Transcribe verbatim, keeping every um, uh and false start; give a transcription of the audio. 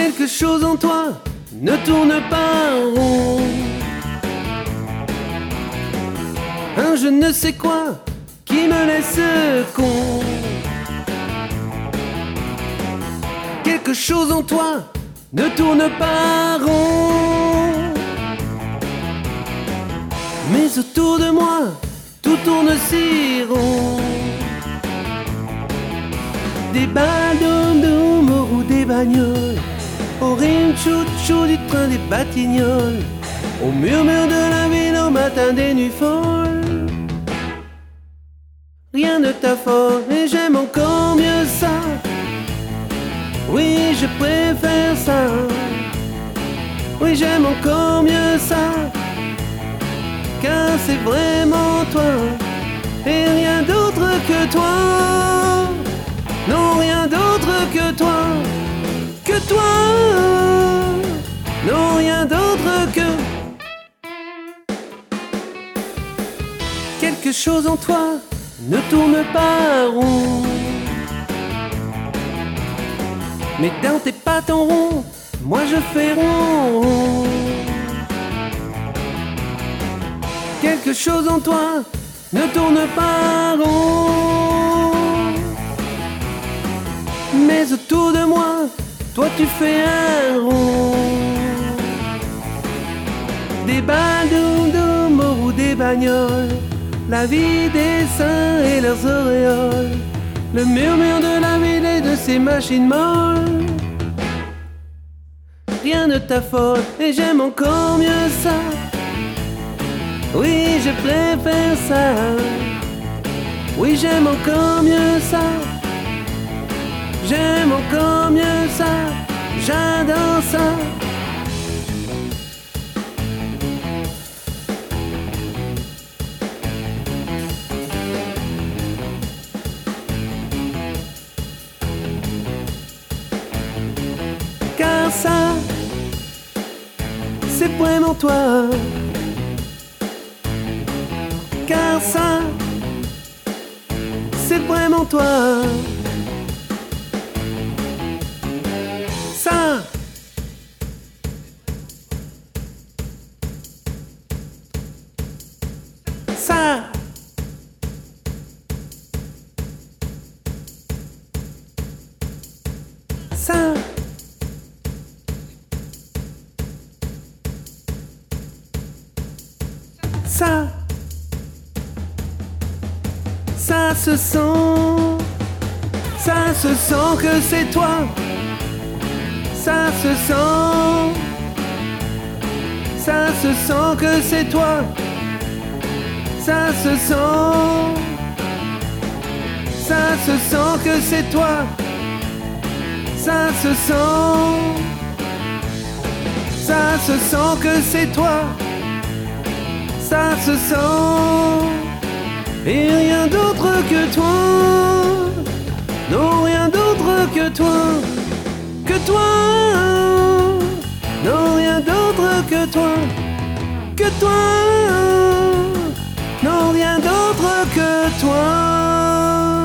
Quelque chose en toi ne tourne pas rond. Un je ne sais quoi qui me laisse con. Quelque chose en toi ne tourne pas rond. Mais autour de moi, tout tourne si rond. Des balles d'humour ou des bagnoles, au rime chou-chou du train des batignolles, au murmure de la ville au matin des nuits folles. Rien ne t'affole et j'aime encore mieux ça. Oui, je préfère ça. Oui, j'aime encore mieux ça. Car c'est vraiment toi et rien d'autre que toi. Non, rien d'autre que toi. Que toi. Non, rien d'autre que quelque chose en toi ne tourne pas rond. Mais dans tes pattes en rond, moi je fais rond. Quelque chose en toi ne tourne pas rond. Mais autour de moi, toi tu fais un rond. Des balles d'humour ou des bagnoles, la vie des saints et leurs auréoles, le murmure de la ville et de ses machines molles. Rien ne t'affole et j'aime encore mieux ça. Oui, je préfère ça. Oui, j'aime encore mieux ça. J'aime encore mieux ça. J'adore ça. Car ça, c'est vraiment toi. Car ça, c'est vraiment toi. Ça, ça, ça. Ça, ça se sent, ça se sent que c'est toi. Ça se sent, ça se sent que c'est toi. Ça se sent, ça se sent que c'est toi. Ça se sent, ça se sent que c'est toi. Ça se sent, et rien d'autre que toi. Non, rien d'autre que toi. Que toi. Non, rien d'autre que toi. Que toi. Non, rien d'autre que toi.